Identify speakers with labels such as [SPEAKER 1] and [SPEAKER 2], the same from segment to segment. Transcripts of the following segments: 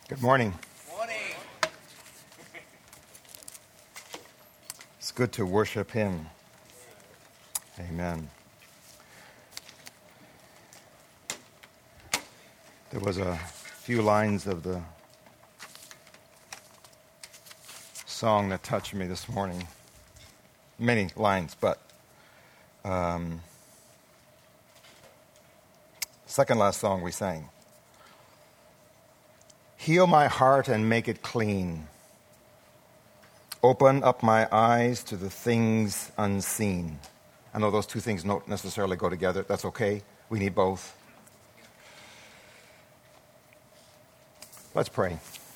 [SPEAKER 1] Good morning.
[SPEAKER 2] Morning.
[SPEAKER 1] It's good to worship Him. Amen. There was a few lines of the song that touched me this morning. Many lines, but second last song we sang. Heal my heart and make it clean. Open up my eyes to the things unseen. I know those two things don't necessarily go together. That's okay. We need both. Let's pray.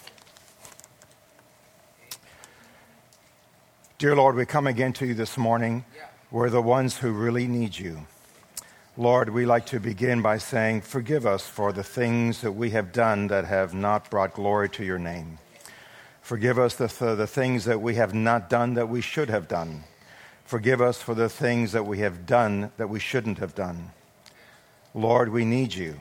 [SPEAKER 1] Dear Lord, we come again to you this morning. We're the ones who really need you. Lord, we like to begin by saying, forgive us for the things that we have done that have not brought glory to your name. Forgive us for the things that we have not done that we should have done. Forgive us for the things that we have done that we shouldn't have done. Lord, we need you.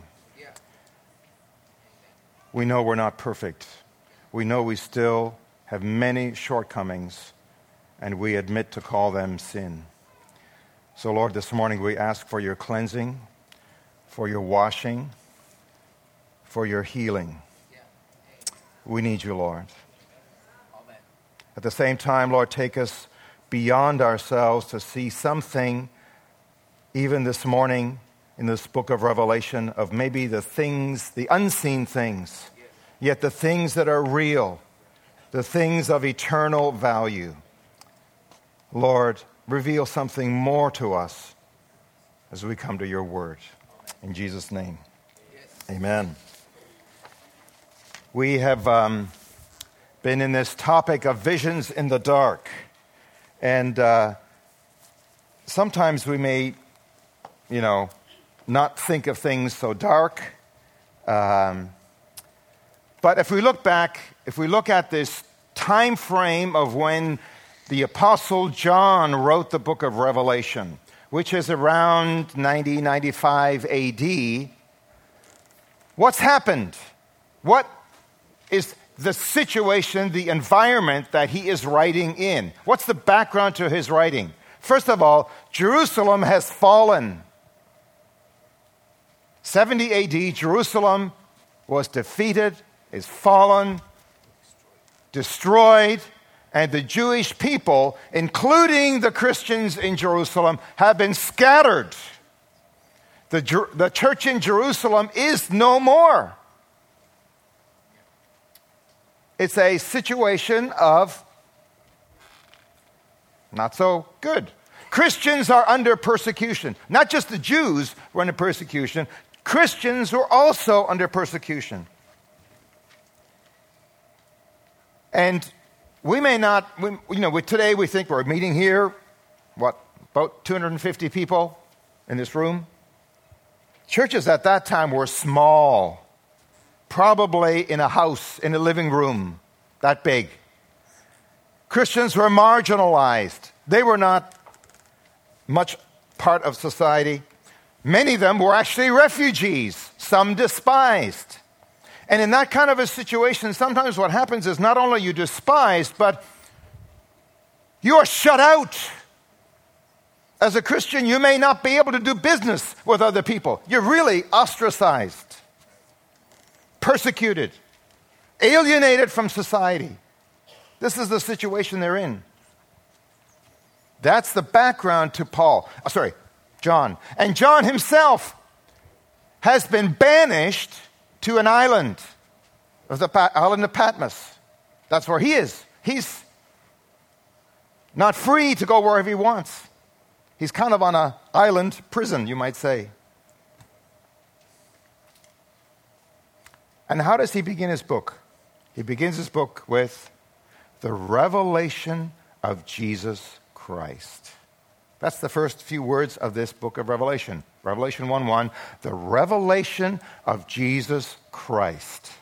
[SPEAKER 1] We know we're not perfect. We know we still have many shortcomings, and we admit to call them sin. So, Lord, this morning we ask for your cleansing, for your washing, for your healing. We need you, Lord. At the same time, Lord, take us beyond ourselves to see something, even this morning in this book of Revelation, of maybe the things, the unseen things, yet the things that are real, the things of eternal value. Lord, reveal something more to us as we come to your word. In Jesus' name, amen. We have been in this topic of visions in the dark. And sometimes we may, not think of things so dark. But if we look back, if we look at this time frame of when the Apostle John wrote the book of Revelation, which is around 95 AD, what's happened? What is the situation, the environment that he is writing in? What's the background to his writing? First of all, Jerusalem has fallen. 70 AD, Jerusalem was defeated, is fallen, destroyed, and the Jewish people, including the Christians in Jerusalem, have been scattered. The church in Jerusalem is no more. It's a situation of not so good. Christians are under persecution. Not just the Jews were under persecution. Christians were also under persecution. And we may not, today we think we're meeting here, about 250 people in this room? Churches at that time were small, probably in a house, in a living room, that big. Christians were marginalized. They were not much part of society. Many of them were actually refugees, some despised. And in that kind of a situation, sometimes what happens is not only you despised, but you are shut out. As a Christian, you may not be able to do business with other people. You're really ostracized, persecuted, alienated from society. This is the situation they're in. That's the background to John. And John himself has been banished to an island, island of Patmos. That's where he is. He's not free to go wherever he wants. He's kind of on an island prison, you might say. And how does he begin his book? He begins his book with the revelation of Jesus Christ. That's the first few words of this book of Revelation. Revelation 1:1, the revelation of Jesus Christ.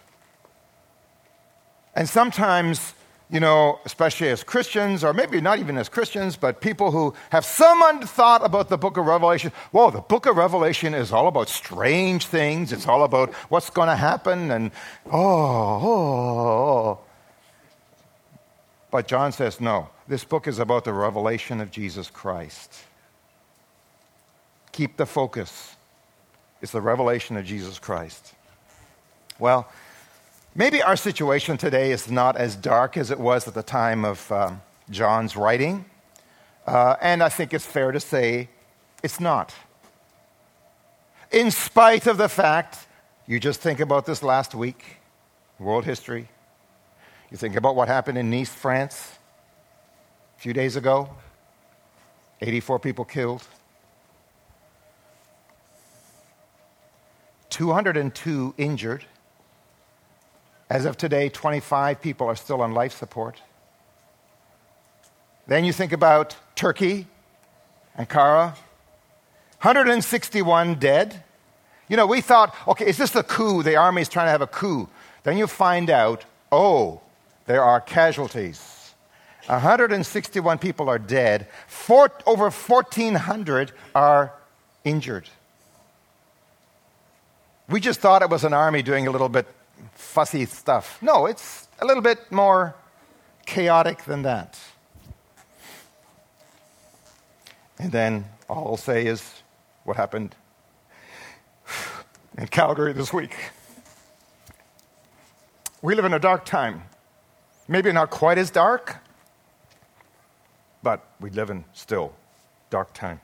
[SPEAKER 1] And sometimes, especially as Christians, or maybe not even as Christians, but people who have some thought about the book of Revelation, the book of Revelation is all about strange things. It's all about what's going to happen, and But John says, no, this book is about the revelation of Jesus Christ. Keep the focus. It's the revelation of Jesus Christ. Well, maybe our situation today is not as dark as it was at the time of John's writing. And I think it's fair to say it's not. In spite of the fact, you just think about this last week, world history. You think about what happened in Nice, France, a few days ago. 84 people killed. 202 injured. As of today, 25 people are still on life support. Then you think about Turkey, Ankara, 161 dead. You know, we thought, okay, is this a coup? The army is trying to have a coup. Then you find out, oh, there are casualties. 161 people are dead. Over 1,400 are injured. We just thought it was an army doing a little bit fussy stuff. No, it's a little bit more chaotic than that. And then all I'll say is what happened in Calgary this week. We live in a dark time. Maybe not quite as dark, but we live in still dark time.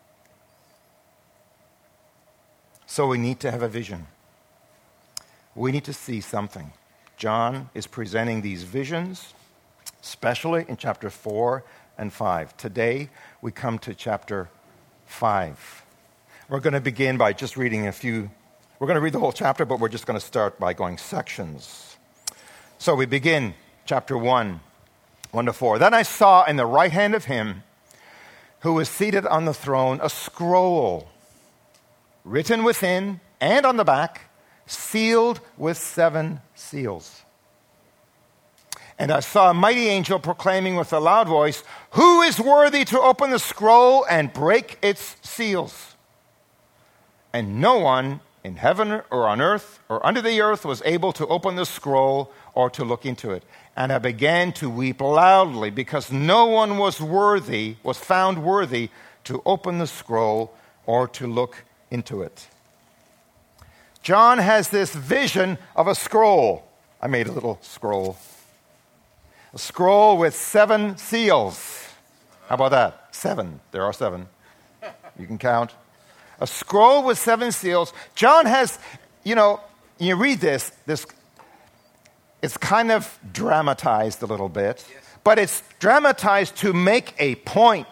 [SPEAKER 1] So we need to have a vision. We need to see something. John is presenting these visions, especially in chapter 4 and 5. Today, we come to chapter 5. We're going to begin by just reading a few. We're going to read the whole chapter, but we're just going to start by going sections. So we begin chapter 1, 1 to 4. Then I saw in the right hand of him who was seated on the throne a scroll written within and on the back, sealed with 7 seals. And I saw a mighty angel proclaiming with a loud voice, "Who is worthy to open the scroll and break its seals?" And no one in heaven or on earth or under the earth was able to open the scroll or to look into it. And I began to weep loudly because no one was found worthy to open the scroll or to look into it. John has this vision of a scroll. I made a little scroll. A scroll with 7 seals. How about that? 7. There are 7. You can count. A scroll with 7 seals. John has, you read this, it's kind of dramatized a little bit, but it's dramatized to make a point.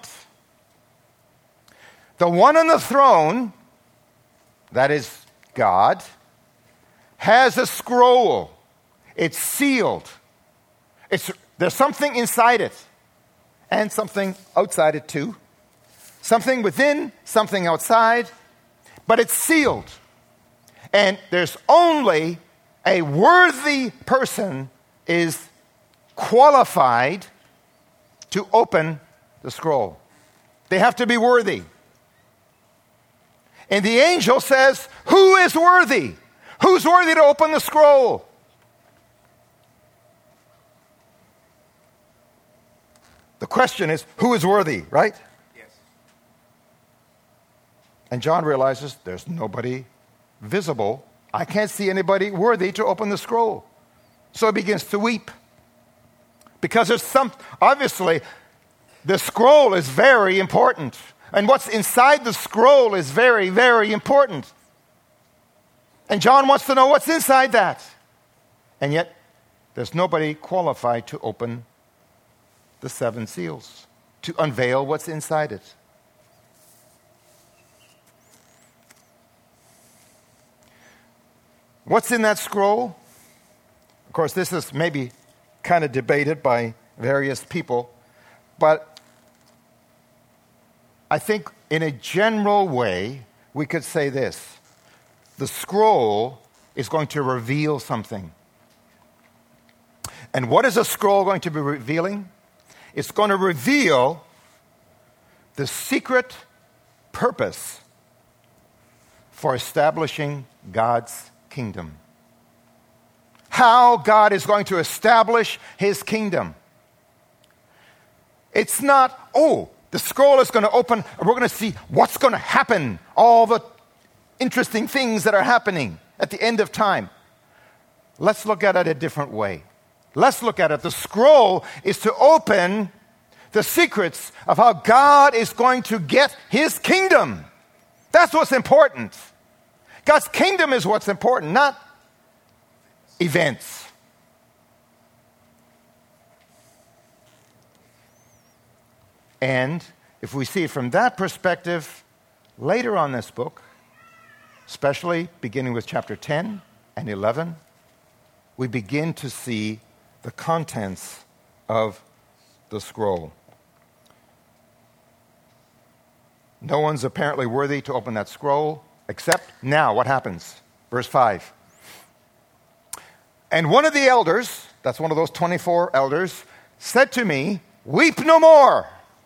[SPEAKER 1] The one on the throne, that is God, has a scroll. It's sealed. There's something inside it and something outside it too. Something within, something outside, but it's sealed. And there's only a worthy person is qualified to open the scroll. They have to be worthy. And the angel says, who is worthy? Who's worthy to open the scroll? The question is, who is worthy, right?
[SPEAKER 2] Yes.
[SPEAKER 1] And John realizes there's nobody visible. I can't see anybody worthy to open the scroll. So he begins to weep. Because obviously, the scroll is very important. And what's inside the scroll is very, very important. And John wants to know what's inside that. And yet, there's nobody qualified to open the 7 seals, to unveil what's inside it. What's in that scroll? Of course, this is maybe kind of debated by various people, but I think in a general way, we could say this. The scroll is going to reveal something. And what is a scroll going to be revealing? It's going to reveal the secret purpose for establishing God's kingdom. How God is going to establish his kingdom. It's not, oh, the scroll is going to open and we're going to see what's going to happen, all the interesting things that are happening at the end of time. Let's look at it a different way. Let's look at it. The scroll is to open the secrets of how God is going to get his kingdom. That's what's important. God's kingdom is what's important, not events. And if we see it from that perspective, later on in this book, especially beginning with chapter 10 and 11, we begin to see the contents of the scroll. No one's apparently worthy to open that scroll, except now what happens? Verse 5. And one of the elders, that's one of those 24 elders, said to me, "Weep no more."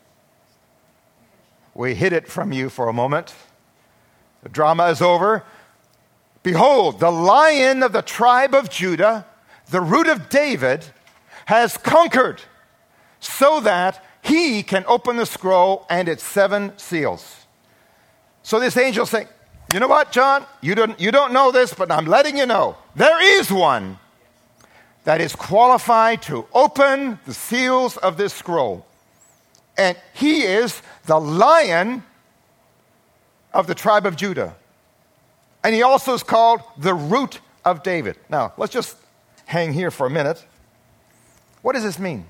[SPEAKER 1] We hid it from you for a moment. The drama is over. Behold, the Lion of the tribe of Judah, the Root of David, has conquered so that he can open the scroll and its 7 seals. So this angel saying, you know what, John? You don't know this, but I'm letting you know. There is one that is qualified to open the seals of this scroll. And he is the Lion of the tribe of Judah. And he also is called the Root of David. Now, let's just hang here for a minute. What does this mean?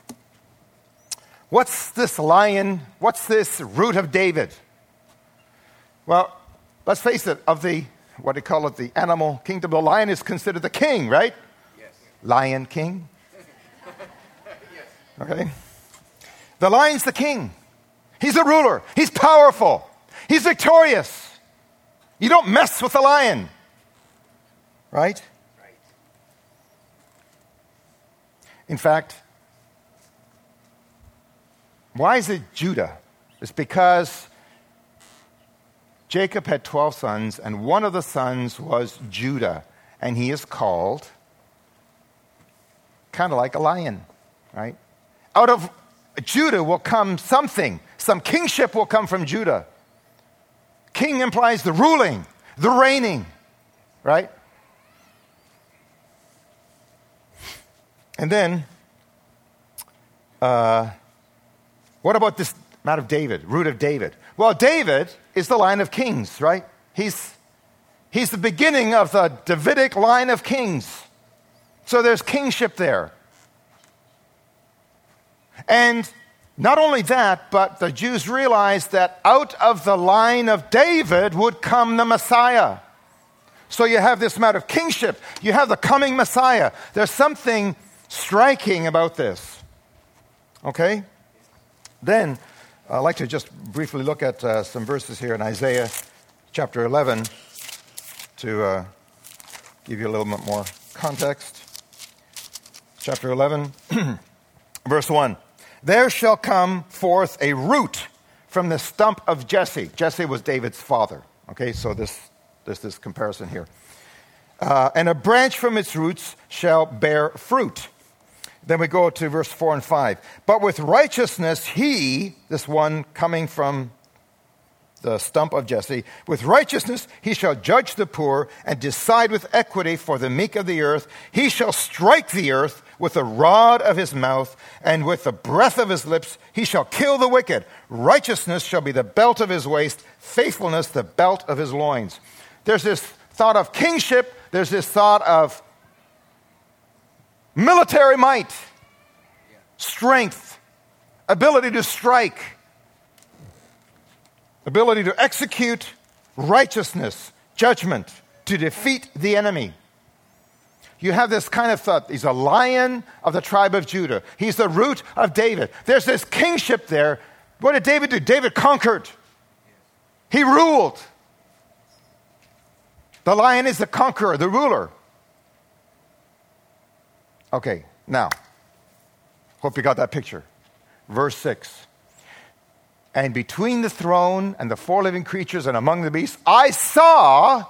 [SPEAKER 1] What's this lion? What's this Root of David? Well, let's face it, of the, what do you call it, the animal kingdom, the lion is considered the king, right? Yes. Lion king. Okay. The lion's the king. He's a ruler. He's powerful. He's victorious. You don't mess with the lion. Right? Right. In fact, why is it Judah? It's because Jacob had 12 sons, and one of the sons was Judah, and he is called kind of like a lion, right? Out of Judah will come something. Some kingship will come from Judah. King implies the ruling, the reigning, right? And then, what about this man of David, Root of David? Well, David is the line of kings, right? He's the beginning of the Davidic line of kings. So there's kingship there. And not only that, but the Jews realized that out of the line of David would come the Messiah. So you have this amount of kingship. You have the coming Messiah. There's something striking about this. Okay? Then, I'd like to just briefly look at some verses here in Isaiah chapter 11 to give you a little bit more context. Chapter 11, verse 1. There shall come forth a root from the stump of Jesse. Jesse was David's father. Okay, so there's this comparison here. And a branch from its roots shall bear fruit. Then we go to verse 4 and 5. But with righteousness he, this one coming from the stump of Jesse, with righteousness he shall judge the poor and decide with equity for the meek of the earth. He shall strike the earth with the rod of his mouth, and with the breath of his lips he shall kill the wicked. Righteousness shall be the belt of his waist, faithfulness the belt of his loins. There's this thought of kingship. There's this thought of military might, strength, ability to strike, ability to execute righteousness, judgment, to defeat the enemy. You have this kind of thought. He's a lion of the tribe of Judah. He's the root of David. There's this kingship there. What did David do? David conquered. He ruled. The lion is the conqueror, the ruler. Okay, now, hope you got that picture. Verse 6. And between the throne and the 4 living creatures and among the beasts, I saw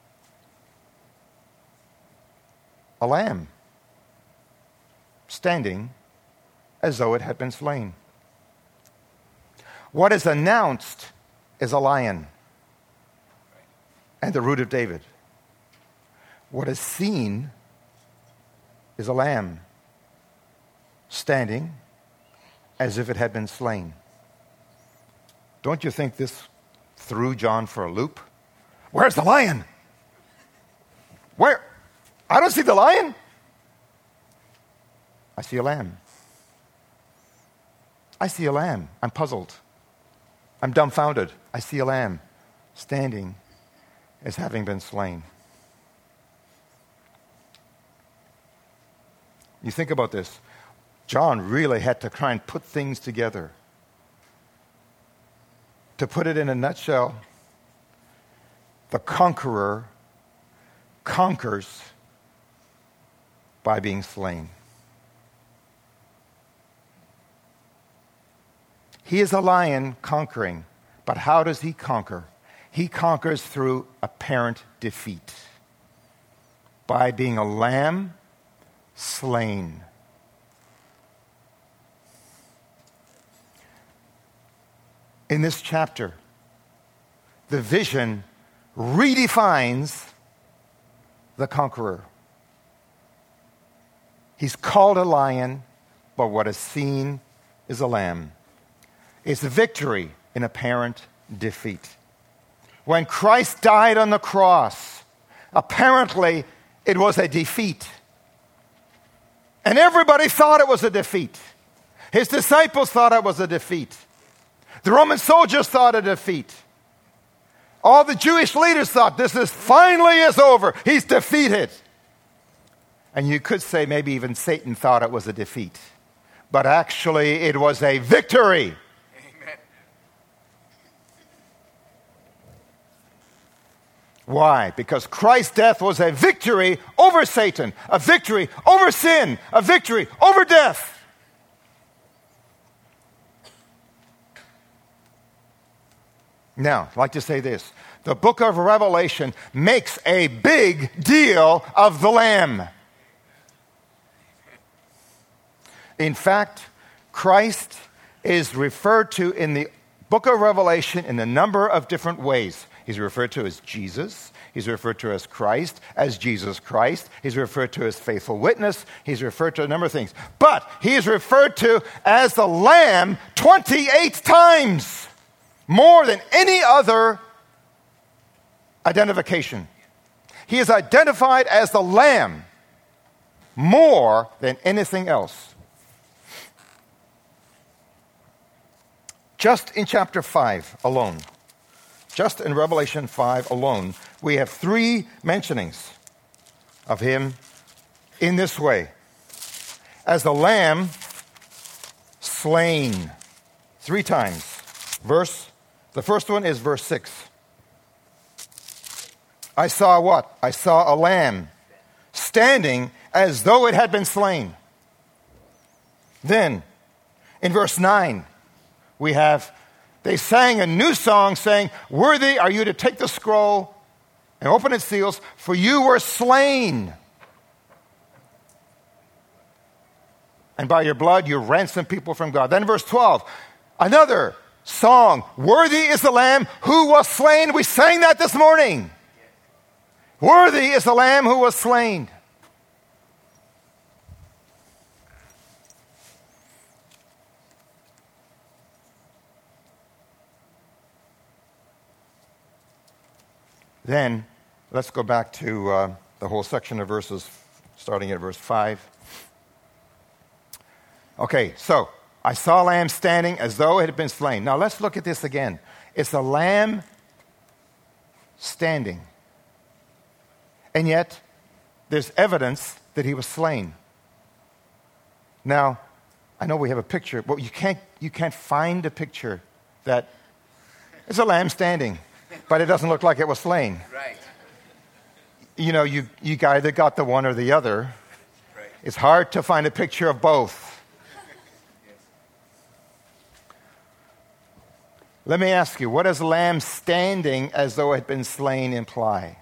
[SPEAKER 1] a lamb standing as though it had been slain. What is announced is a lion and the root of David. What is seen is a lamb standing as if it had been slain. Don't you think this threw John for a loop? Where's the lion? Where? I don't see the lion. I see a lamb. I see a lamb. I'm puzzled. I'm dumbfounded. I see a lamb standing as having been slain. You think about this. John really had to try and put things together. To put it in a nutshell, the conqueror conquers by being slain. He is a lion conquering, but how does he conquer? He conquers through apparent defeat, by being a lamb slain. In this chapter, the vision redefines the conqueror. He's called a lion, but what is seen is a lamb. It's a victory in apparent defeat. When Christ died on the cross, apparently it was a defeat. And everybody thought it was a defeat. His disciples thought it was a defeat. The Roman soldiers thought a defeat. All the Jewish leaders thought this is finally is over. He's defeated. And you could say maybe even Satan thought it was a defeat. But actually it was a victory. Amen. Why? Because Christ's death was a victory over Satan, a victory over sin, a victory over death. Now, I'd like to say this. The book of Revelation makes a big deal of the Lamb. In fact, Christ is referred to in the book of Revelation in a number of different ways. He's referred to as Jesus. He's referred to as Christ, as Jesus Christ. He's referred to as faithful witness. He's referred to a number of things. But he is referred to as the Lamb 28 times. More than any other identification. He is identified as the Lamb more than anything else. Just in chapter 5 alone, just in Revelation 5 alone, we have 3 mentionings of him in this way. As the Lamb slain 3 times. The first one is verse 6. I saw what? I saw a lamb standing as though it had been slain. Then, in verse 9, they sang a new song saying, worthy are you to take the scroll and open its seals, for you were slain. And by your blood you ransomed people from God. Then verse 12, another song, worthy is the Lamb who was slain. We sang that this morning. Worthy is the Lamb who was slain. Then, let's go back to the whole section of verses, starting at verse 5. Okay, so, I saw a lamb standing as though it had been slain. Now let's look at this again. It's a lamb standing. And yet, there's evidence that he was slain. Now, I know we have a picture, but you can't find a picture that it's a lamb standing, but it doesn't look like it was slain.
[SPEAKER 2] Right.
[SPEAKER 1] You know, you either got the one or the other.
[SPEAKER 2] Right.
[SPEAKER 1] It's hard to find a picture of both. Let me ask you, what does lamb standing as though it had been slain imply?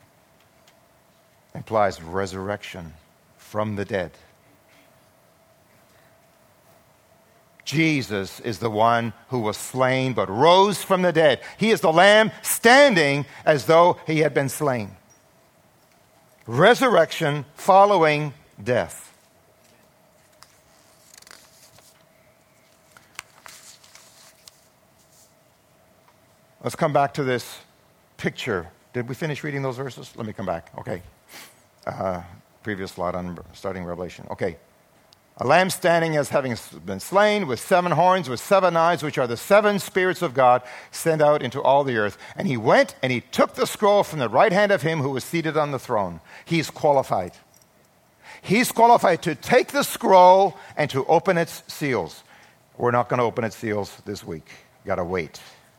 [SPEAKER 1] It implies resurrection from the dead. Jesus is the one who was slain but rose from the dead. He is the Lamb standing as though he had been slain. Resurrection following death. Let's come back to this picture. Did we finish reading those verses? Let me come back. Okay. Previous slide on starting Revelation. Okay. A lamb standing as having been slain with 7 horns, with 7 eyes, which are the 7 spirits of God sent out into all the earth. And he went and he took the scroll from the right hand of him who was seated on the throne. He's qualified. He's qualified to take the scroll and to open its seals. We're not going to open its seals this week. Got to wait.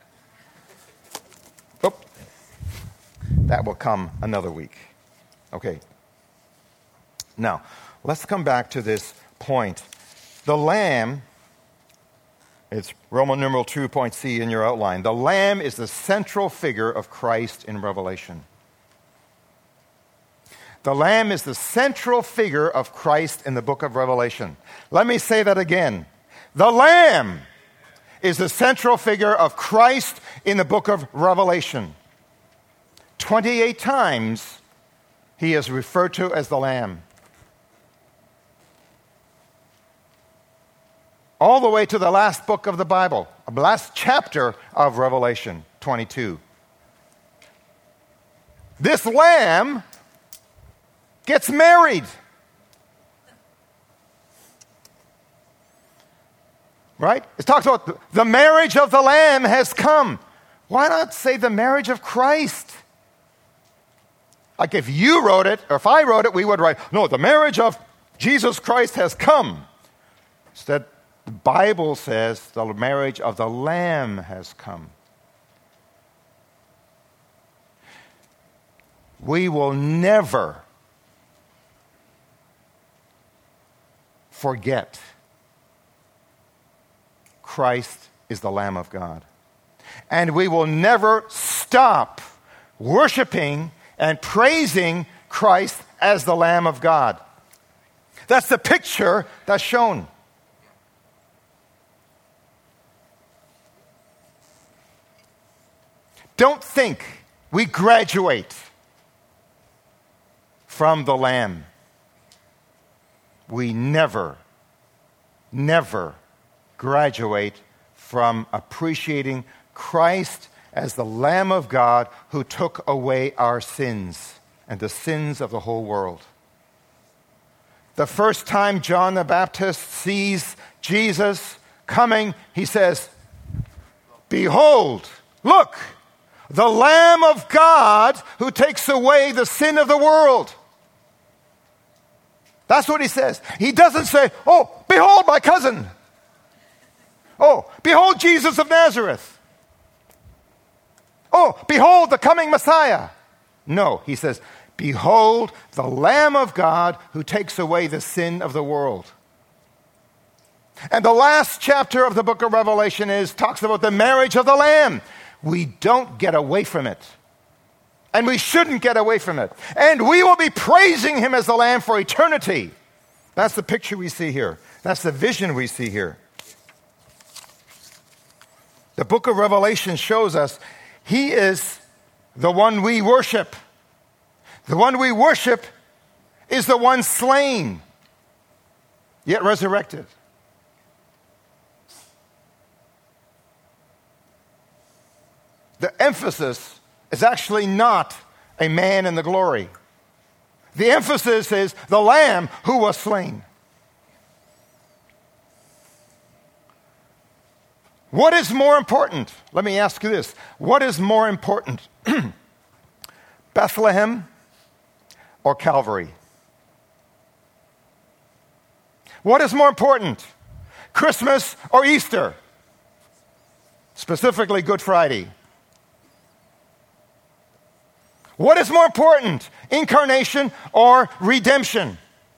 [SPEAKER 1] Oh, that will come another week. Okay. Now, let's come back to this point. The Lamb, it's Roman numeral 2.c in your outline. The Lamb is the central figure of Christ in Revelation. The Lamb is the central figure of Christ in the book of Revelation. Let me say that again. The Lamb is the central figure of Christ in the book of Revelation. 28 times he is referred to as the Lamb. All the way to the last book of the Bible, the last chapter of Revelation 22. This Lamb gets married. Right? It talks about the marriage of the Lamb has come. Why not say the marriage of Christ? Like if you wrote it, or if I wrote it, we would write, no, the marriage of Jesus Christ has come. Instead, the Bible says the marriage of the Lamb has come. We will never forget Christ is the Lamb of God. And we will never stop worshiping and praising Christ as the Lamb of God. That's the picture that's shown. Don't think we graduate from the Lamb. We never graduate from appreciating Christ as the Lamb of God who took away our sins and the sins of the whole world. The first time John the Baptist sees Jesus coming, he says, "Behold, look, the Lamb of God who takes away the sin of the world." That's what he says. He doesn't say, "Oh, behold my cousin. Oh, behold Jesus of Nazareth. Oh, behold the coming Messiah." No, he says, "Behold the Lamb of God who takes away the sin of the world." And the last chapter of the book of Revelation talks about the marriage of the Lamb. We don't get away from it. And we shouldn't get away from it. And we will be praising him as the Lamb for eternity. That's the picture we see here. That's the vision we see here. The book of Revelation shows us he is the one we worship. The one we worship is the one slain, yet resurrected. The emphasis is actually not a man in the glory. The emphasis is the Lamb who was slain. What is more important? Let me ask you this. What is more important? Bethlehem or Calvary? What is more important? Christmas or Easter? Specifically, Good Friday. What is more important? Incarnation or redemption?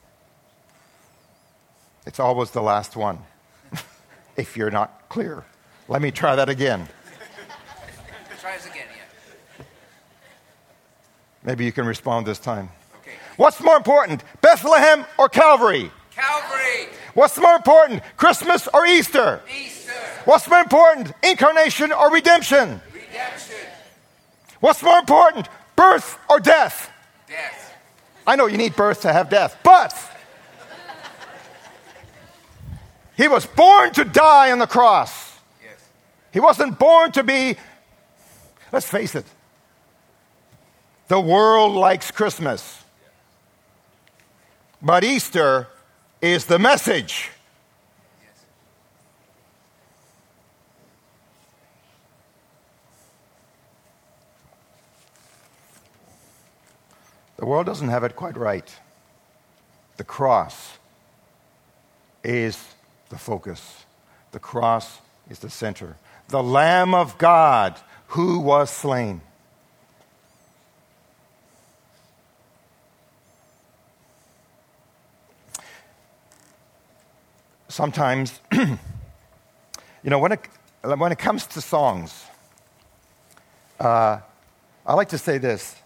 [SPEAKER 1] It's always the last one, if you're not clear. Let me try that again.
[SPEAKER 2] Try us again, yeah.
[SPEAKER 1] Maybe you can respond this time.
[SPEAKER 2] Okay.
[SPEAKER 1] What's more important, Bethlehem or Calvary?
[SPEAKER 2] Calvary.
[SPEAKER 1] What's more important, Christmas or Easter?
[SPEAKER 2] Easter.
[SPEAKER 1] What's more important, incarnation or redemption?
[SPEAKER 2] Redemption.
[SPEAKER 1] What's more important, birth or death?
[SPEAKER 2] Death.
[SPEAKER 1] I know you need birth to have death, but he was born to die on the cross.
[SPEAKER 2] Yes.
[SPEAKER 1] He wasn't born to be, let's face it, the world likes Christmas. But Easter is the message.
[SPEAKER 2] Yes.
[SPEAKER 1] The world doesn't have it quite right. The cross is the focus. The cross is the center. The Lamb of God who was slain. Sometimes, when it comes to songs, I like to say this.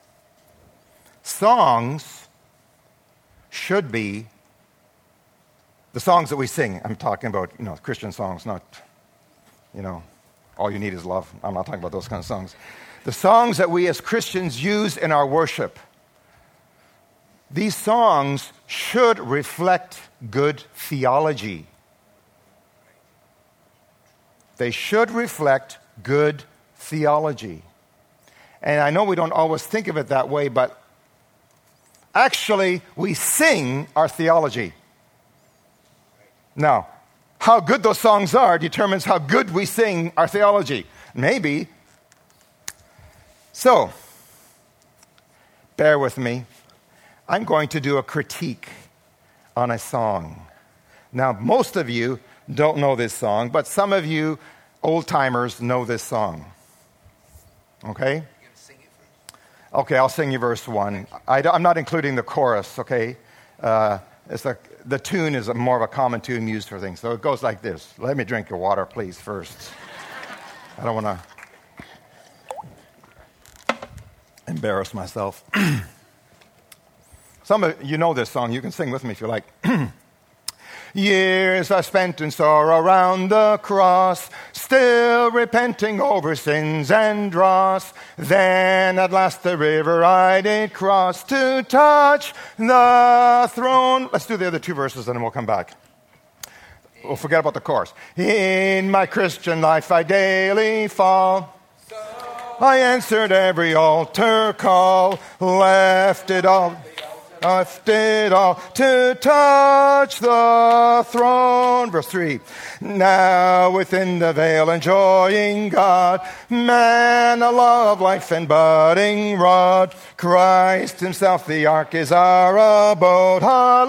[SPEAKER 1] Songs should be the songs that we sing. I'm talking about, Christian songs, not, all you need is love. I'm not talking about those kind of songs. The songs that we as Christians use in our worship. These songs should reflect good theology. They should reflect good theology. And I know we don't always think of it that way, but actually we sing our theology. Now, how good those songs are determines how good we sing our theology. Maybe. So, bear with me. I'm going to do a critique on a song. Now, most of you don't know this song, but some of you old-timers know this song. Okay?
[SPEAKER 2] You're going to sing it first.
[SPEAKER 1] Okay, I'll sing you verse 1. I'm not including the chorus, okay? The tune is more of a common tune used for things. So it goes like this. Let me drink your water, please, first. I don't want to embarrass myself. Some of you know this song. You can sing with me if you like. Years I spent in sorrow round the cross, still repenting over sins and dross. Then at last the river I did cross to touch the throne. Let's do the other two verses and then we'll come back. We'll forget about the chorus. In my Christian life I daily fall. I answered every altar call, left it all to touch the throne. Verse 3. Now within the veil enjoying God, man, a love, life, and budding rod. Christ himself, the ark, is our abode.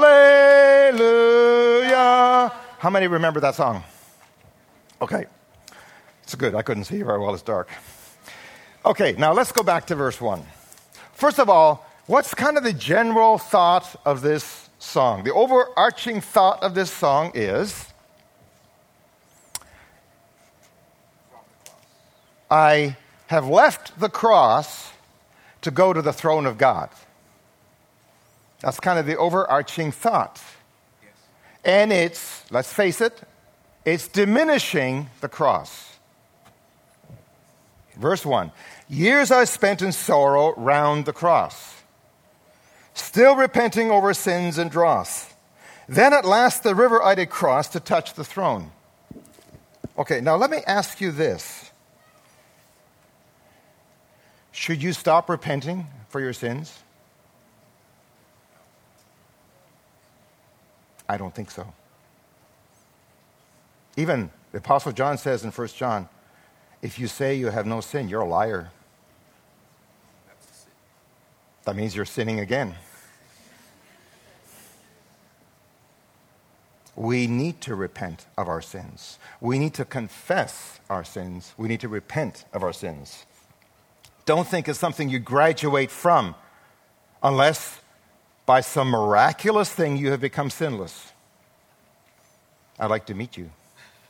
[SPEAKER 1] Hallelujah. How many remember that song? Okay. It's good. I couldn't see you very well. It's dark. Okay, now let's go back to verse 1. First of all, what's kind of the general thought of this song? The overarching thought of this song is, I have left the cross to go to the throne of God. That's kind of the overarching thought.
[SPEAKER 2] Yes.
[SPEAKER 1] And it's, let's face it, it's diminishing the cross. Verse 1, years I spent in sorrow round the cross, still repenting over sins and dross. Then at last the river I did cross to touch the throne. Okay, now let me ask you this. Should you stop repenting for your sins? I don't think so. Even the Apostle John says in 1 John, if you say you have no sin, you're a liar. That means you're sinning again. We need to repent of our sins. We need to confess our sins. We need to repent of our sins. Don't think it's something you graduate from unless by some miraculous thing you have become sinless. I'd like to meet you.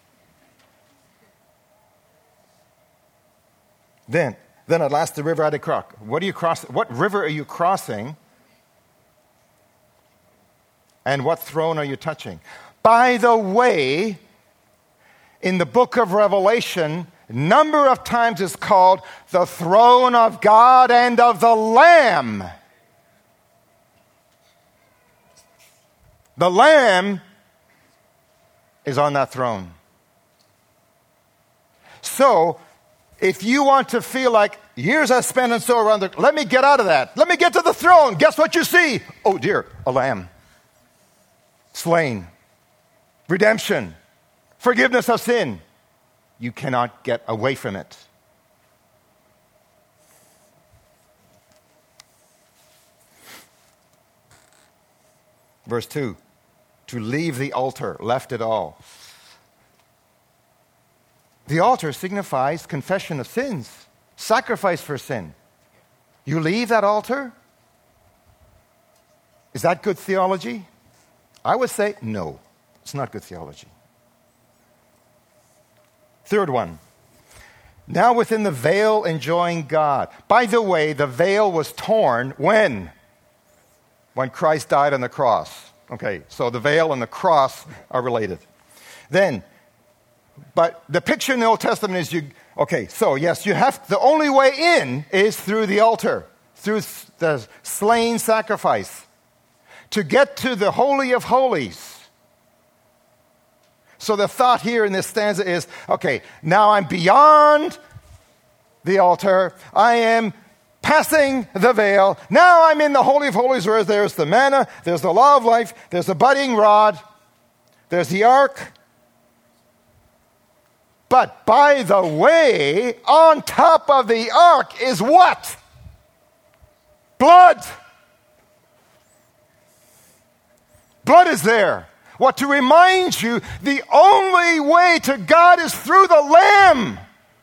[SPEAKER 1] Then at last the river I did cross. What river are you crossing? And what throne are you touching? By the way, in the book of Revelation, number of times is called the throne of God and of the Lamb. The Lamb is on that throne. So, if you want to feel like years I spent and so around the, let me get out of that. Let me get to the throne. Guess what you see? Oh dear, a lamb. Slain. Redemption. Forgiveness of sin. You cannot get away from it. Verse 2. To leave the altar, left it all. The altar signifies confession of sins, sacrifice for sin. You leave that altar? Is that good theology? I would say no, it's not good theology. Third one. Now within the veil enjoying God. By the way, the veil was torn when? When Christ died on the cross. Okay, so the veil and the cross are related. Then, but the picture in the Old Testament is you have, the only way in is through the altar, through the slain sacrifice, to get to the Holy of Holies. So the thought here in this stanza is, okay, now I'm beyond the altar, I am passing the veil. Now I'm in the Holy of Holies where there's the manna, there's the law of life, there's the budding rod, there's the ark. But by the way, on top of the ark is what? Blood. Blood is there. What, to remind you, the only way to God is through the Lamb.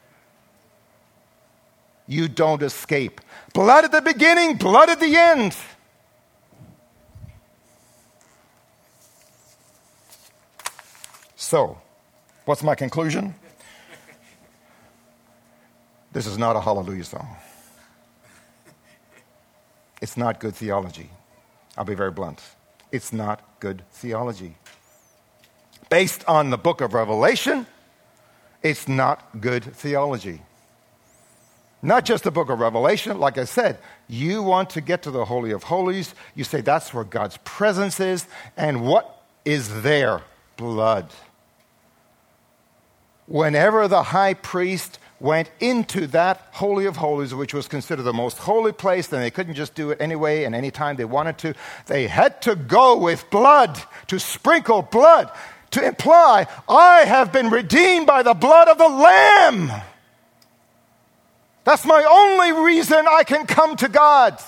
[SPEAKER 1] You don't escape. Blood at the beginning, blood at the end. So, what's my conclusion? This is not a hallelujah song. It's not good theology. I'll be very blunt. It's not good theology. Based on the book of Revelation, it's not good theology. Not just the book of Revelation. Like I said, you want to get to the Holy of Holies. You say that's where God's presence is. And what is there? Blood. Whenever the high priest went into that Holy of Holies, which was considered the most holy place, and they couldn't just do it anyway and anytime they wanted to, they had to go with blood, to sprinkle blood, to imply, I have been redeemed by the blood of the Lamb. That's my only reason I can come to God.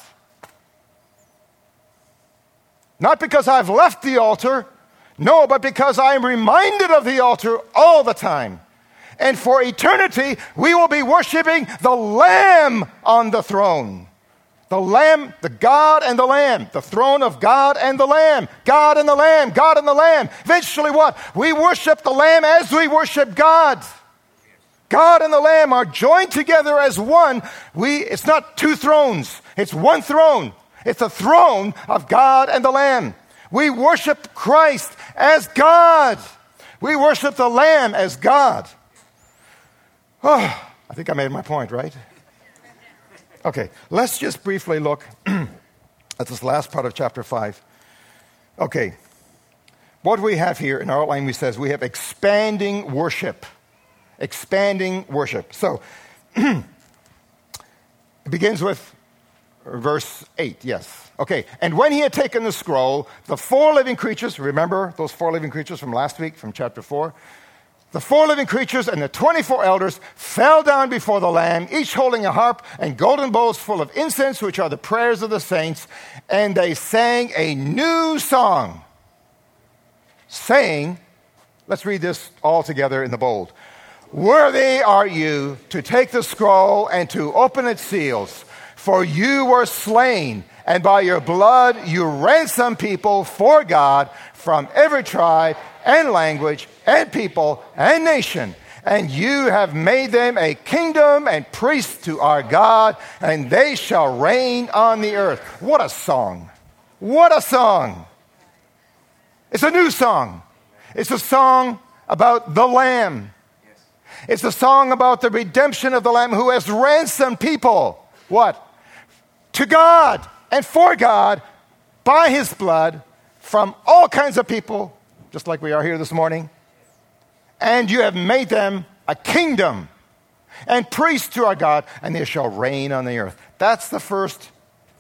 [SPEAKER 1] Not because I've left the altar, no, but because I am reminded of the altar all the time. And for eternity, we will be worshiping the Lamb on the throne. The Lamb, the God and the Lamb. The throne of God and the Lamb. God and the Lamb, God and the Lamb. Eventually what? We worship the Lamb as we worship God. God and the Lamb are joined together as one. It's not two thrones. It's one throne. It's the throne of God and the Lamb. We worship Christ as God. We worship the Lamb as God. Oh, I think I made my point, right? Okay, let's just briefly look at this last part of chapter 5. Okay, what we have here in our outline, we says we have expanding worship. Expanding worship. So, it begins with verse 8, yes. Okay, and when he had taken the scroll, the four living creatures, remember those four living creatures from last week, from chapter 4? The four living creatures and the 24 elders fell down before the Lamb, each holding a harp and golden bowls full of incense, which are the prayers of the saints, and they sang a new song, saying, let's read this all together in the bold. Worthy are you to take the scroll and to open its seals, for you were slain, and by your blood you ransomed people for God from every tribe and language and people and nation. And you have made them a kingdom and priests to our God, and they shall reign on the earth. What a song. What a song. It's a new song. It's a song about the Lamb.
[SPEAKER 2] Yes.
[SPEAKER 1] It's a song about the redemption of the Lamb who has ransomed people. What? To God and for God by his blood from all kinds of people, just like we are here this morning. And you have made them a kingdom and priests to our God, and they shall reign on the earth. That's the first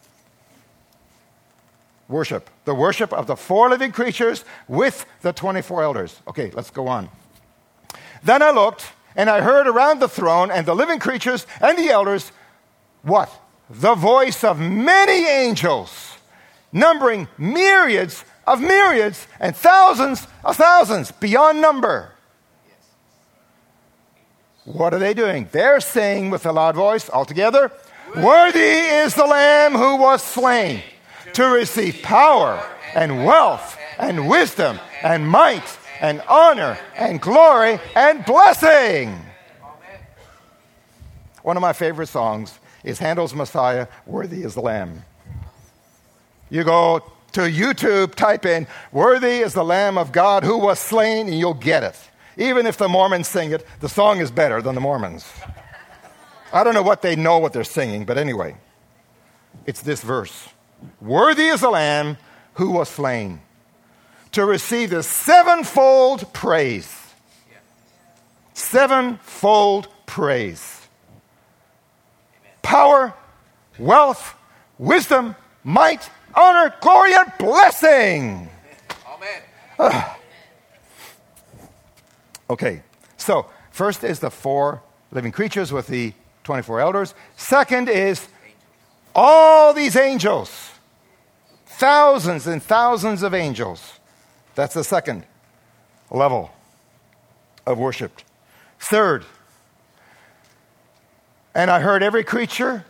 [SPEAKER 1] worship. The worship of the 4 living creatures with the 24 elders. Okay, let's go on. Then I looked, and I heard around the throne and the living creatures and the elders, what? The voice of many angels, numbering myriads of myriads and thousands of thousands, beyond number. What are they doing? They're saying with a loud voice, all together, worthy is the Lamb who was slain to receive power and wealth and wisdom and might and honor and glory and blessing. One of my favorite songs is Handel's Messiah, Worthy is the Lamb. You go to YouTube, type in, worthy is the Lamb of God who was slain, and you'll get it. Even if the Mormons sing it, the song is better than the Mormons. I don't know what they know what they're singing, but anyway, it's this verse. Worthy is the Lamb who was slain to receive the sevenfold praise. Sevenfold praise. Power, wealth, wisdom, might, honor, glory, and blessing.
[SPEAKER 2] Amen.
[SPEAKER 1] Okay, so first is the 4 living creatures with the 24 elders. Second is all these angels. Thousands and thousands of angels. That's the second level of worship. Third, and I heard every creature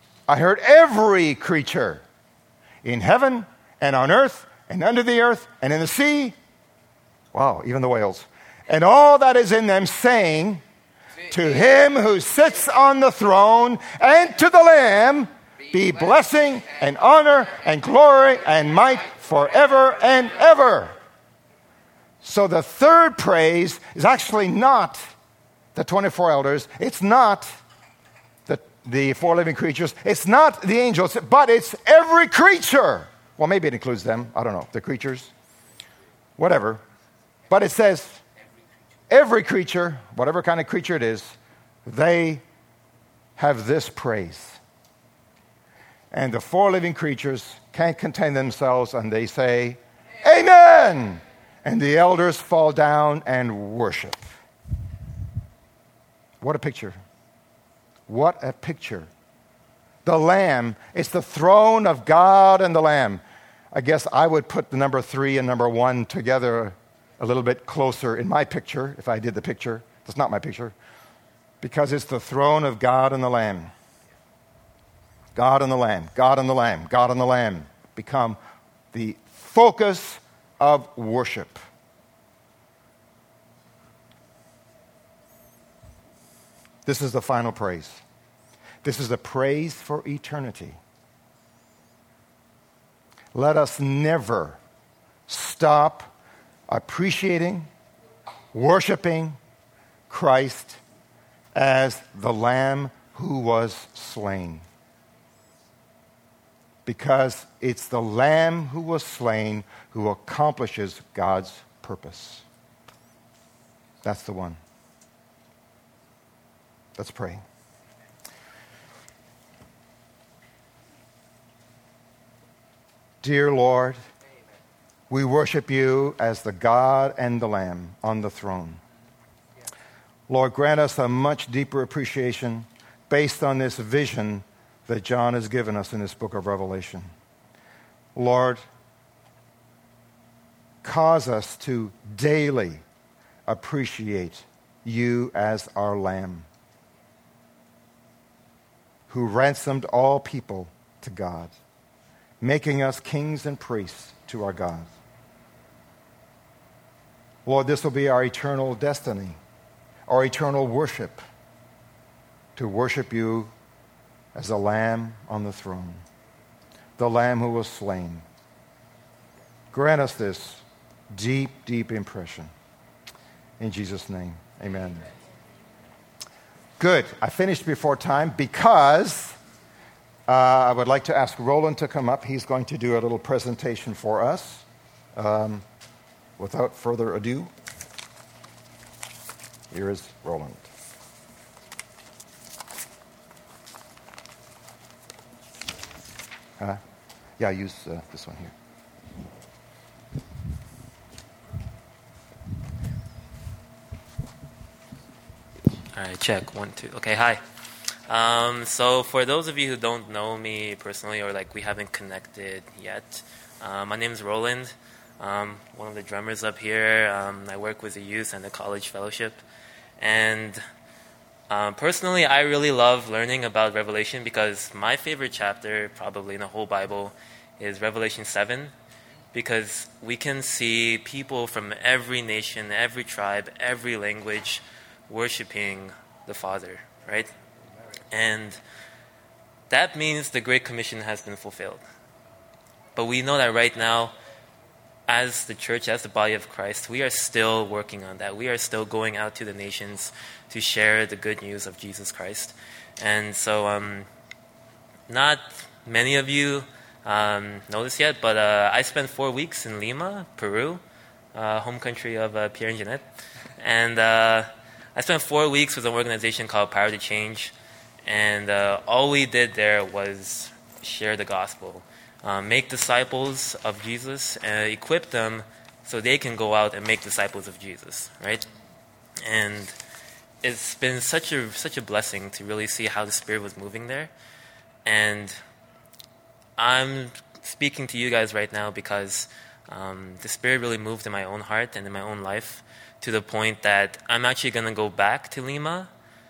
[SPEAKER 1] in heaven and on earth and under the earth and in the sea. Wow, even the whales. And all that is in them saying, to him who sits on the throne and to the Lamb be blessing and honor and glory and might forever and ever. So the third praise is actually not the 24 elders. It's not the 4 living creatures. It's not the angels, but it's every creature. Well, maybe it includes them. I don't know. The creatures. Whatever. But it says every creature, whatever kind of creature it is, they have this praise. And the 4 living creatures can't contain themselves, and they say, Amen! And the elders fall down and worship. What a picture. What a picture. The Lamb, it's the throne of God and the Lamb. I guess I would put the number 3 and number 1 together a little bit closer in my picture, if I did the picture. That's not my picture. Because it's the throne of God and the Lamb. God and the Lamb, God and the Lamb, God and the Lamb become the focus of worship. This is the final praise. This is the praise for eternity. Let us never stop appreciating, worshiping Christ as the Lamb who was slain. Because it's the Lamb who was slain who accomplishes God's purpose. That's the one. Let's pray. Dear Lord, we worship you as the God and the Lamb on the throne. Lord, grant us a much deeper appreciation based on this vision that John has given us in this book of Revelation. Lord, cause us to daily appreciate you as our Lamb, who ransomed all people to God, making us kings and priests to our God. Lord, this will be our eternal destiny, our eternal worship, to worship you as a Lamb on the throne, the Lamb who was slain. Grant us this deep, deep impression. In Jesus' name, amen. Good. I finished before time because I would like to ask Roland to come up. He's going to do a little presentation for us. Without further ado, here is Roland. Use this one here.
[SPEAKER 3] All right, check. 1, 2. Okay, hi. So for those of you who don't know me personally or we haven't connected yet, my name is Roland. One of the drummers up here. I work with the youth and the college fellowship. And personally, I really love learning about Revelation because my favorite chapter, probably in the whole Bible, is Revelation 7. Because we can see people from every nation, every tribe, every language worshiping the Father, right? And that means the Great Commission has been fulfilled. But we know that right now, as the church, as the body of Christ, we are still working on that. We are still going out to the nations to share the good news of Jesus Christ. And so not many of you know this yet, but I spent 4 weeks in Lima, Peru, home country of Pierre and Jeanette. And I spent 4 weeks with an organization called Power to Change. And all we did there was share the gospel. Make disciples of Jesus and equip them so they can go out and make disciples of Jesus, right? And it's been such a blessing to really see how the Spirit was moving there. And I'm speaking to you guys right now because the Spirit really moved in my own heart and in my own life to the point that I'm actually going to go back to Lima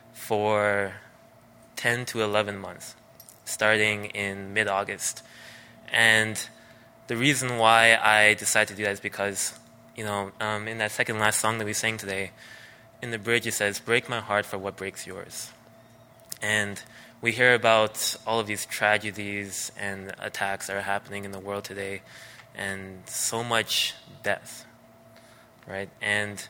[SPEAKER 3] for 10 to 11 months, starting in mid-August. And the reason why I decided to do that is because, in that second last song that we sang today, in the bridge it says, "Break my heart for what breaks yours." And we hear about all of these tragedies and attacks that are happening in the world today, and so much death, right? And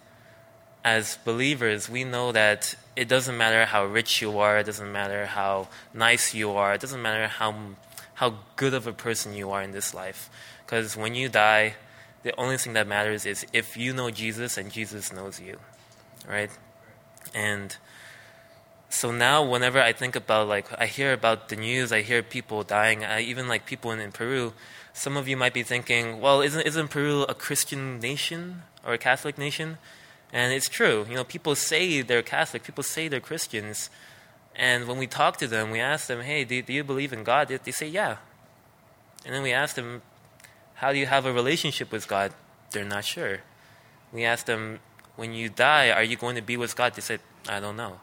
[SPEAKER 3] as believers, we know that it doesn't matter how rich you are, it doesn't matter how nice you are, it doesn't matter how good of a person you are in this life. Because when you die, the only thing that matters is if you know Jesus and Jesus knows you, right? And so now whenever I think about, I hear about the news, I hear people dying, even people in Peru, some of you might be thinking, well, isn't Peru a Christian nation or a Catholic nation? And it's true. People say they're Catholic, people say they're Christians. And when we talk to them, we ask them, hey, do you believe in God? They say, yeah. And then we ask them, how do you have a relationship with God? They're not sure. We ask them, when you die, are you going to be with God? They said, I don't know.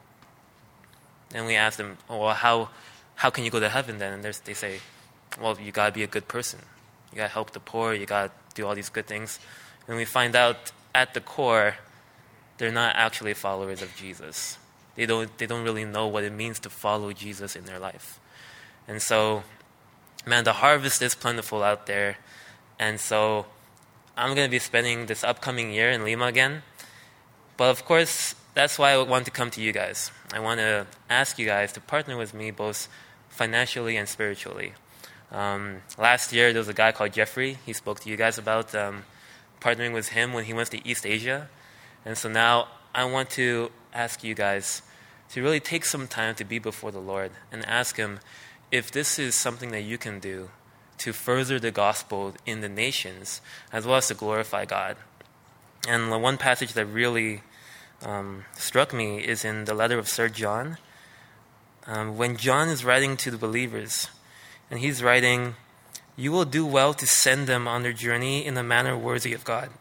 [SPEAKER 3] And we ask them, oh, well, how can you go to heaven then? And they say, well, you got to be a good person. You got to help the poor. You got to do all these good things. And we find out at the core, they're not actually followers of Jesus. They don't really know what it means to follow Jesus in their life. And so, man, the harvest is plentiful out there. And so I'm going to be spending this upcoming year in Lima again. But of course, that's why I want to come to you guys. I want to ask you guys to partner with me both financially and spiritually. Last year, there was a guy called Jeffrey. He spoke to you guys about partnering with him when he went to East Asia. And so now I want to ask you guys to really take some time to be before the Lord and ask Him if this is something that you can do to further the gospel in the nations as well as to glorify God. And the one passage that really struck me is in the letter of Sir John. When John is writing to the believers, and he's writing, "You will do well to send them on their journey in a manner worthy of God.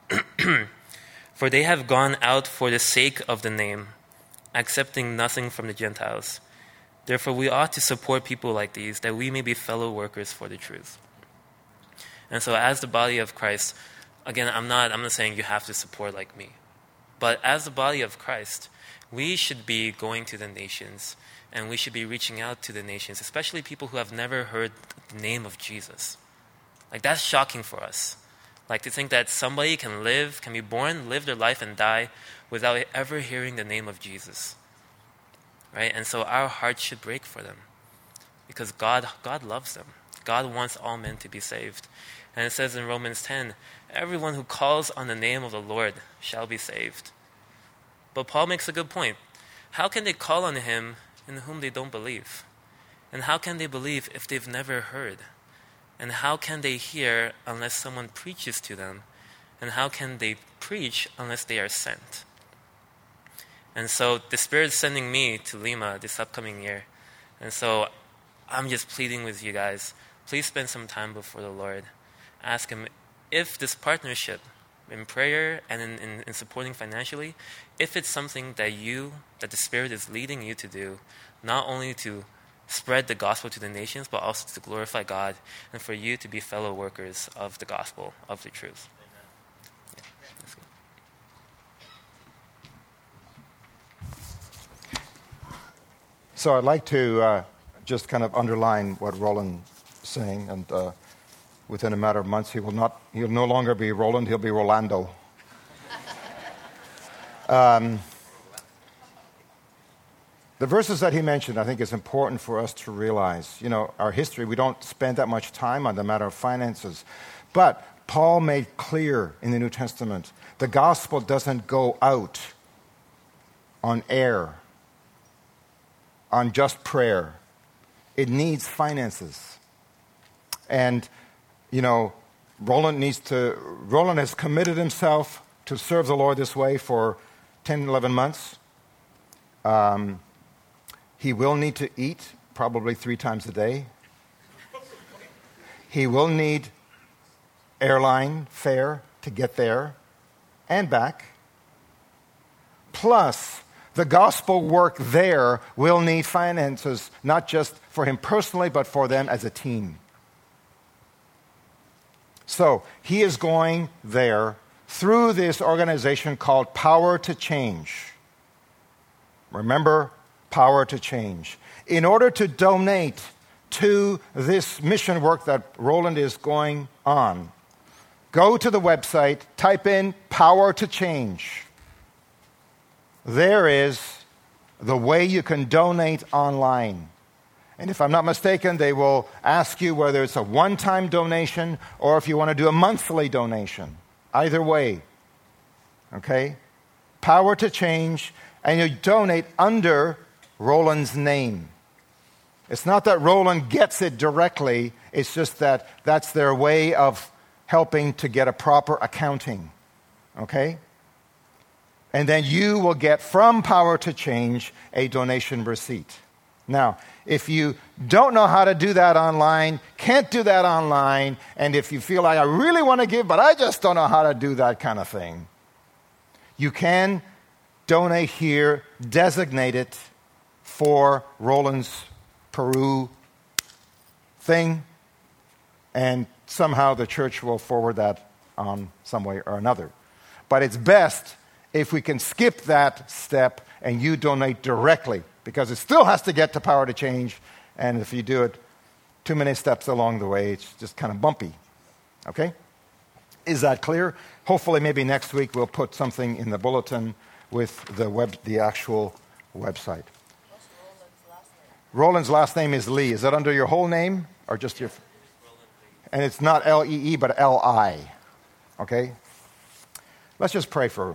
[SPEAKER 3] For they have gone out for the sake of the name, accepting nothing from the Gentiles. Therefore, we ought to support people like these, that we may be fellow workers for the truth." And so as the body of Christ, again, I'm not saying you have to support like me. But as the body of Christ, we should be going to the nations, and we should be reaching out to the nations, especially people who have never heard the name of Jesus. That's shocking for us. Like to think that somebody can be born, live their life, and die without ever hearing the name of Jesus. Right? And so our hearts should break for them. Because God loves them. God wants all men to be saved. And it says in Romans 10, everyone who calls on the name of the Lord shall be saved. But Paul makes a good point. How can they call on him in whom they don't believe? And how can they believe if they've never heard? And how can they hear unless someone preaches to them? And how can they preach unless they are sent? And so the Spirit's sending me to Lima this upcoming year. And so I'm just pleading with you guys, please spend some time before the Lord. Ask him if this partnership in prayer and in supporting financially, if it's something that the Spirit is leading you to do, not only to spread the gospel to the nations, but also to glorify God and for you to be fellow workers of the gospel, of the truth. Yeah, that's good.
[SPEAKER 1] So I'd like to just kind of underline what Roland's saying, and within a matter of months, he'll no longer be Roland, he'll be Rolando. The verses that he mentioned, I think, is important for us to realize. You know, our history, we don't spend that much time on the matter of finances. But Paul made clear in the New Testament, the gospel doesn't go out on air, on just prayer. It needs finances. And, you know, Roland has committed himself to serve the Lord this way for 10, 11 months. He will need to eat probably 3 times a day. He will need airline fare to get there and back. Plus, the gospel work there will need finances, not just for him personally, but for them as a team. So, he is going there through this organization called Power to Change. Remember, Power to Change. In order to donate to this mission work that Roland is going on, go to the website, type in Power to Change. There is the way you can donate online. And if I'm not mistaken, they will ask you whether it's a one-time donation or if you want to do a monthly donation. Either way. Okay? Power to Change. And you donate under Roland's name. It's not that Roland gets it directly. It's just that that's their way of helping to get a proper accounting. Okay? And then you will get from Power to Change a donation receipt. Now, if you don't know how to do that online, can't do that online, and if you feel like I really want to give, but I just don't know how to do that kind of thing, you can donate here, designate it for Roland's Peru thing, and somehow the church will forward that on some way or another. But it's best if we can skip that step and you donate directly, because it still has to get to Power to Change, and if you do it too many steps along the way, it's just kind of bumpy. Okay? Is that clear? Hopefully maybe next week we'll put something in the bulletin with the actual website. Roland's last name is Lee. Is that under your whole name or just your? And it's not L-E-E, but L-I. Okay? Let's just pray for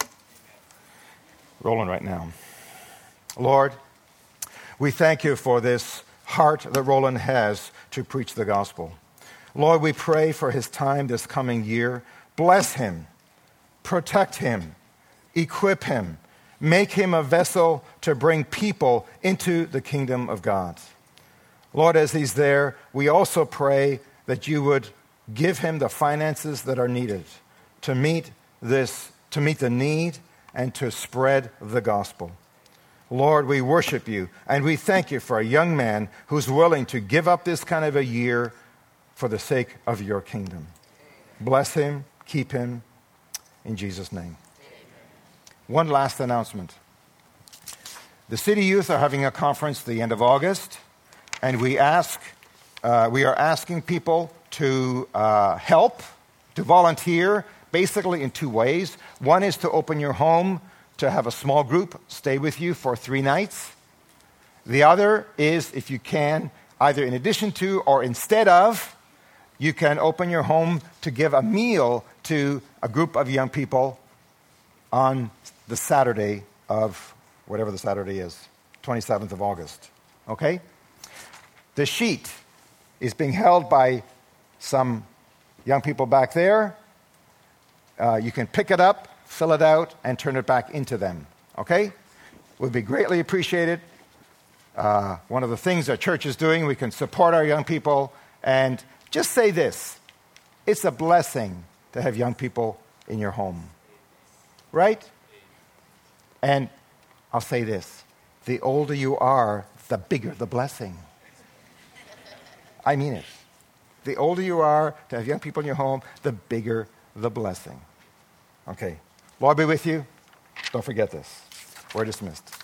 [SPEAKER 1] Roland right now. Lord, we thank you for this heart that Roland has to preach the gospel. Lord, we pray for his time this coming year. Bless him. Protect him. Equip him. Make him a vessel to bring people into the kingdom of God. Lord, as he's there, we also pray that you would give him the finances that are needed to meet the need and to spread the gospel. Lord, we worship you and we thank you for a young man who's willing to give up this kind of a year for the sake of your kingdom. Bless him, keep him, in Jesus' name. One last announcement. The City Youth are having a conference at the end of August, and we are asking people to help to volunteer basically in two ways. One is to open your home to have a small group stay with you for 3 nights. The other is, if you can, either in addition to or instead of, you can open your home to give a meal to a group of young people on the Saturday of whatever the Saturday is, 27th of August. Okay? The sheet is being held by some young people back there. You can pick it up, fill it out, and turn it back into them. Okay? Would be greatly appreciated. One of the things our church is doing, we can support our young people. And just say this, it's a blessing to have young people in your home. Right? And I'll say this, the older you are, the bigger the blessing. I mean it. The older you are to have young people in your home, the bigger the blessing. Okay. Lord be with you. Don't forget this. We're dismissed.